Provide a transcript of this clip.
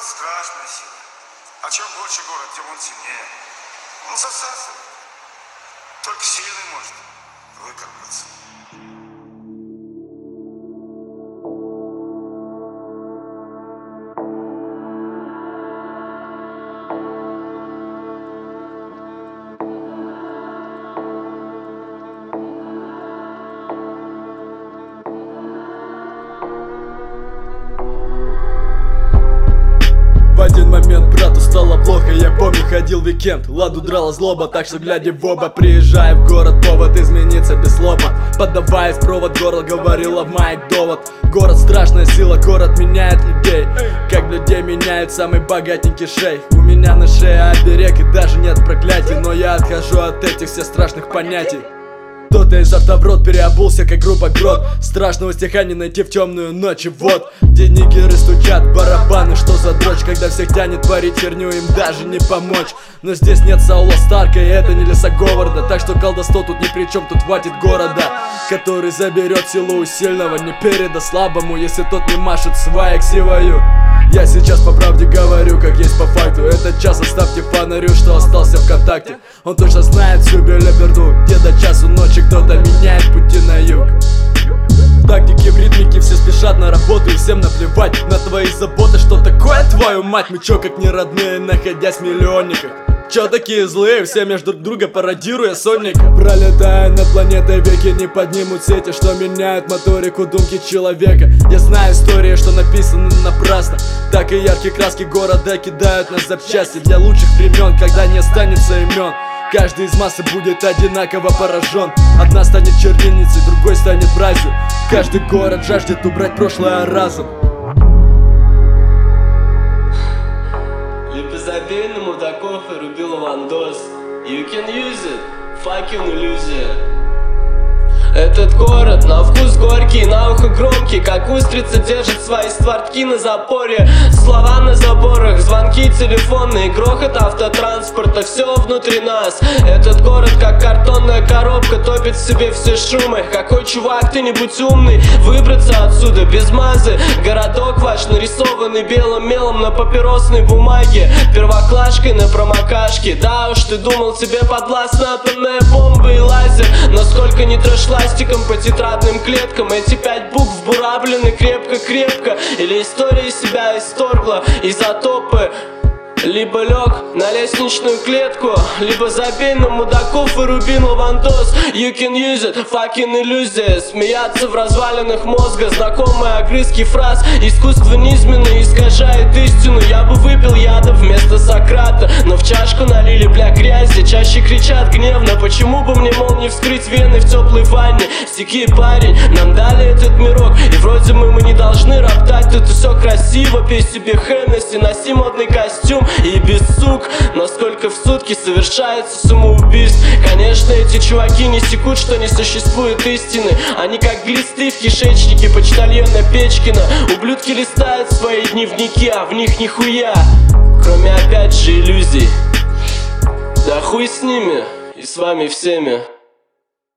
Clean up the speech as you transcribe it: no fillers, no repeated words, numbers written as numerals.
Город страшная сила. А чем больше город, тем он сильнее. Он засасывает. Только сильный может выкарабкаться. В один момент брату стало плохо, я помню, ходил в уикенд. Ладу драла злоба, так что глядя в оба, приезжая в город, повод измениться без слова. Поддаваясь провод, горло говорила в майк довод. Город страшная сила, город меняет людей, как людей меняет самый богатенький шейх. У меня на шее оберег и даже нет проклятий, но я отхожу от этих всех страшных понятий. Кто-то изо рта в рот переобулся, как группа Грот. Страшного стиха не найти в темную ночь. И вот, где нигеры стучат барабаны. Что за дрочь, когда всех тянет творить херню, им даже не помочь. Но здесь нет Саула Старка, и это не леса Говарда. Так что колдовство тут ни при чем, тут хватит города, который заберет силу у сильного, не передаст слабому, если тот не машет свая сивою. Я сейчас по правде говорю, как есть по факту. Этот час оставьте фонарю, что остался ВКонтакте. Он точно знает всю белиберду, где до часу ночи кто-то меняет пути на юг. В тактике, в ритмике все спешат на работу, и всем наплевать на твои заботы. Что такое, твою мать, мы чё как не родные, находясь в миллионниках? Чё такие злые, все между друг друга пародируя сонника? Пролетая над планетой, веки не поднимут сети, что меняют моторику думки человека. Я знаю истории, что написаны напрасно. Так и яркие краски города кидают на запчасти для лучших времен, когда не останется имен. Каждый из массы будет одинаково поражен. Одна станет чернильницей, другой станет бразью. Каждый город жаждет убрать прошлое разом. Либо забей на мудаков и руби лавандос. You can use it, fucking иллюзия. Этот город на вкус горький, на ухо громкий, как устрица держит свои створки на запоре. Слова на заборах, звонки телефонные, грохот автотранспорта, все внутри нас. Этот город как картонная коробка, топит в себе все шумы. Какой чувак, ты не будь умный, выбраться отсюда без мазы. Городок ваш нарисованный белым мелом на папиросной бумаге, первоклашкой на промокашке. Да уж, ты думал, тебе подвластна атомная бомба и лазер, но сколько не трэш пластиком по тетрадным клеткам. Эти 5 букв вбураблены крепко-крепко. Или история себя исторгла изотопы. Либо лег на лестничную клетку, либо забей на мудаков и руби лавандос. You can use it, fucking иллюзия. Смеяться в развалинах мозга, знакомые огрызки фраз. Искусство низменно искажает истину. Я бы выпил яда вместо Сократа, но в чашку налили бля грязи. Чаще кричат гневно, почему бы мне, мол, не вскрыть вены в теплой ванне. Стихи, парень, нам дали этот мирок, и вроде мы не должны роптать. Тут и все красиво, пей себе Хеннесси, носи модный костюм и без сук. Но сколько в сутки совершается самоубийств. Конечно, эти чуваки не секут, что не существует истины. Они как глисты в кишечнике почтальона Печкина. Ублюдки листают свои дневники, а в них нихуя, кроме опять же иллюзий. Да хуй с ними и с вами всеми.